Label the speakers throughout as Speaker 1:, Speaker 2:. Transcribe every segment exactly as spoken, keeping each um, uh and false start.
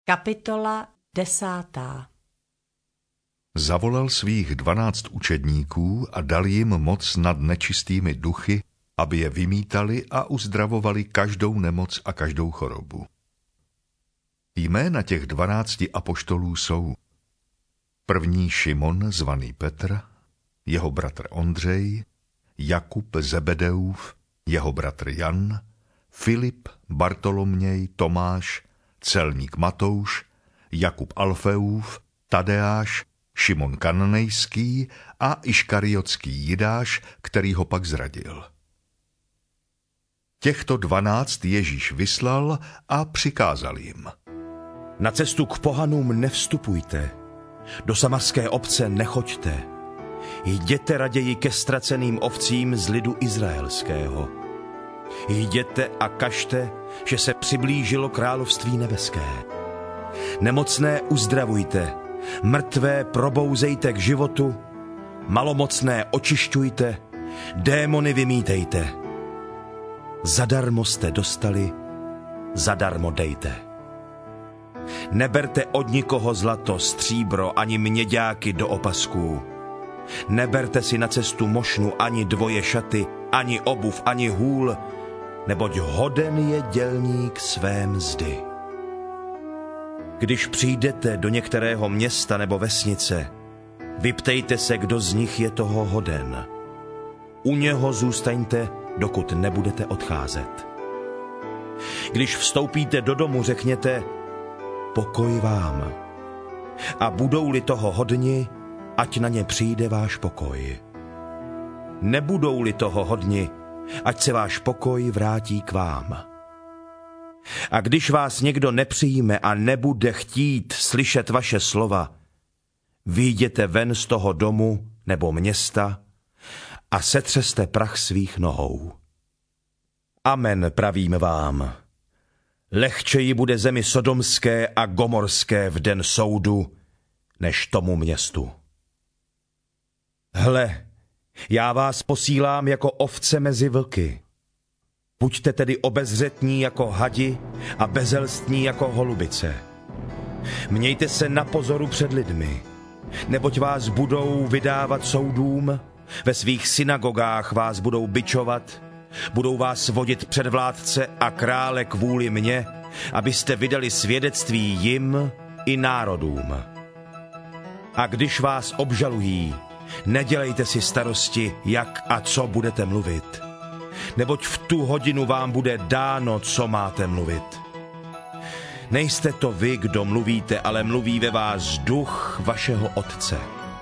Speaker 1: Kapitola desátá.
Speaker 2: Zavolal svých dvanáct učedníků a dal jim moc nad nečistými duchy, aby je vymítali a uzdravovali každou nemoc a každou chorobu. Jména těch dvanácti apoštolů jsou: první Šimon, zvaný Petr, jeho bratr Ondřej, Jakub Zebedeův, jeho bratr Jan, Filip, Bartoloměj, Tomáš, celník Matouš, Jakub Alfeův, Tadeáš, Šimon Kananejský a Iškariotský Jidáš, který ho pak zradil. Těchto dvanáct Ježíš vyslal a přikázal jim:
Speaker 3: Na cestu k pohanům nevstupujte, do samarské obce nechoďte, jděte raději ke ztraceným ovcím z lidu izraelského. Jděte a kažte, že se přiblížilo království nebeské. Nemocné uzdravujte, mrtvé probouzejte k životu, malomocné očišťujte, démony vymítejte. Zadarmo jste dostali, zadarmo dejte. Neberte od nikoho zlato, stříbro ani měďáky do opasků. Neberte si na cestu mošnu ani dvoje šaty, ani obuv, ani hůl, neboť hoden je dělník své mzdy. Když přijdete do některého města nebo vesnice, vyptejte se, kdo z nich je toho hoden. U něho zůstaňte, dokud nebudete odcházet. Když vstoupíte do domu, řekněte: pokoj vám. A budou-li toho hodni, ať na ně přijde váš pokoj. Nebudou-li toho hodni, ať se váš pokoj vrátí k vám. A když vás někdo nepřijme a nebude chtít slyšet vaše slova, vyjděte ven z toho domu nebo města a setřeste prach svých nohou. Amen, pravím vám. Lehčeji bude zemi sodomské a gomorské v den soudu, než tomu městu. Hle, já vás posílám jako ovce mezi vlky. Buďte tedy obezřetní jako hadi a bezelstní jako holubice. Mějte se na pozoru před lidmi, neboť vás budou vydávat soudům, ve svých synagogách vás budou bičovat, budou vás vodit před vládce a krále kvůli mně, abyste vydali svědectví jim i národům. A když vás obžalují, nedělejte si starosti, jak a co budete mluvit, neboť v tu hodinu vám bude dáno, co máte mluvit. Nejste to vy, kdo mluvíte, ale mluví ve vás duch vašeho Otce.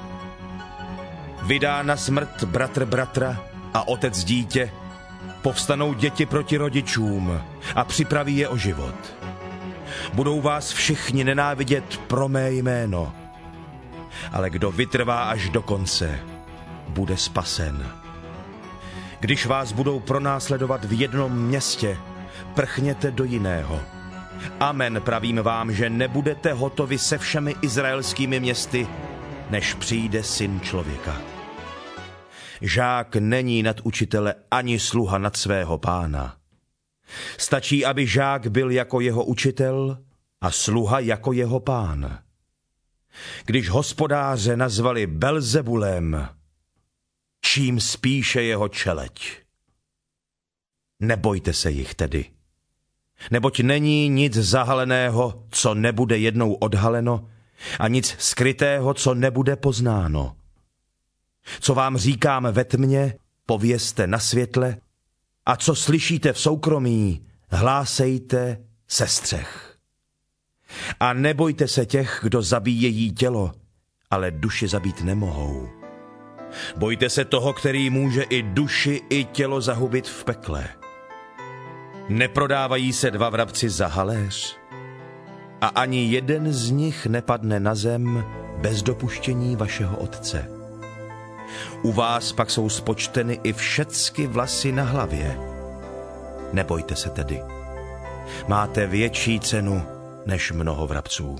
Speaker 3: Vydá na smrt bratr bratra a otec dítě, povstanou děti proti rodičům a připraví je o život. Budou vás všichni nenávidět pro mé jméno, ale kdo vytrvá až do konce, bude spasen. Když vás budou pronásledovat v jednom městě, prchněte do jiného. Amen, pravím vám, že nebudete hotovi se všemi izraelskými městy, než přijde Syn člověka. Žák není nad učitele ani sluha nad svého pána. Stačí, aby žák byl jako jeho učitel a sluha jako jeho pán. Když hospodáře nazvali Belzebulem, čím spíše jeho čeleť. Nebojte se jich tedy, neboť není nic zahaleného, co nebude jednou odhaleno, a nic skrytého, co nebude poznáno. Co vám říkám ve tmě, povězte na světle, a co slyšíte v soukromí, hlásejte ze střech. A nebojte se těch, kdo zabíjejí tělo, ale duši zabít nemohou. Bojte se toho, který může i duši, i tělo zahubit v pekle. Neprodávají se dva vrabci za haléř? A ani jeden z nich nepadne na zem bez dopuštění vašeho Otce. U vás pak jsou spočteny i všecky vlasy na hlavě. Nebojte se tedy. Máte větší cenu než mnoho vrabců.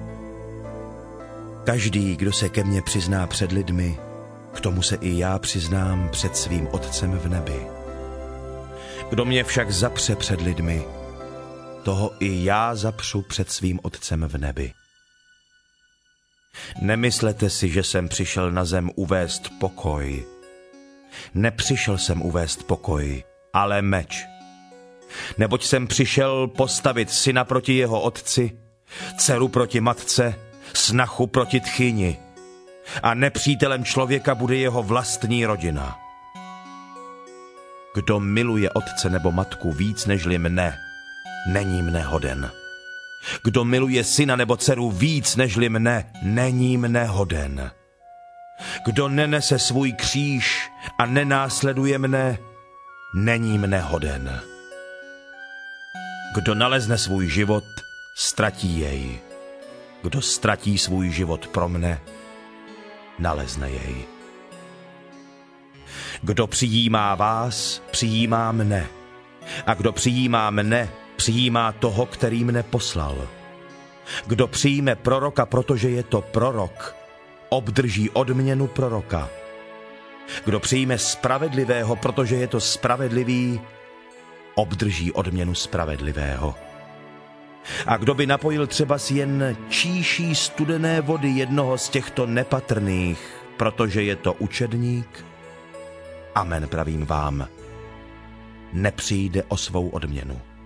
Speaker 3: Každý, kdo se ke mně přizná před lidmi, k tomu se i já přiznám před svým Otcem v nebi. Kdo mě však zapře před lidmi, toho i já zapřu před svým Otcem v nebi. Nemyslete si, že jsem přišel na zem uvést pokoj. Nepřišel jsem uvést pokoj, ale meč. Neboť jsem přišel postavit syna proti jeho otci, dceru proti matce, snachu proti tchyni. A nepřítelem člověka bude jeho vlastní rodina. Kdo miluje otce nebo matku víc nežli mne, není mne hoden. Kdo miluje syna nebo dceru víc nežli mne, není mne hoden. Kdo nenese svůj kříž a nenásleduje mne, není mne hoden. Kdo nalezne svůj život, ztratí jej. Kdo ztratí svůj život pro mne, nalezne jej. Kdo přijímá vás, přijímá mne. A kdo přijímá mne, přijímá toho, který mne poslal. Kdo přijme proroka, protože je to prorok, obdrží odměnu proroka. Kdo přijme spravedlivého, protože je to spravedlivý, obdrží odměnu spravedlivého. A kdo by napojil třeba si jen číší studené vody jednoho z těchto nepatrných, protože je to učedník, amen pravím vám, nepřijde o svou odměnu.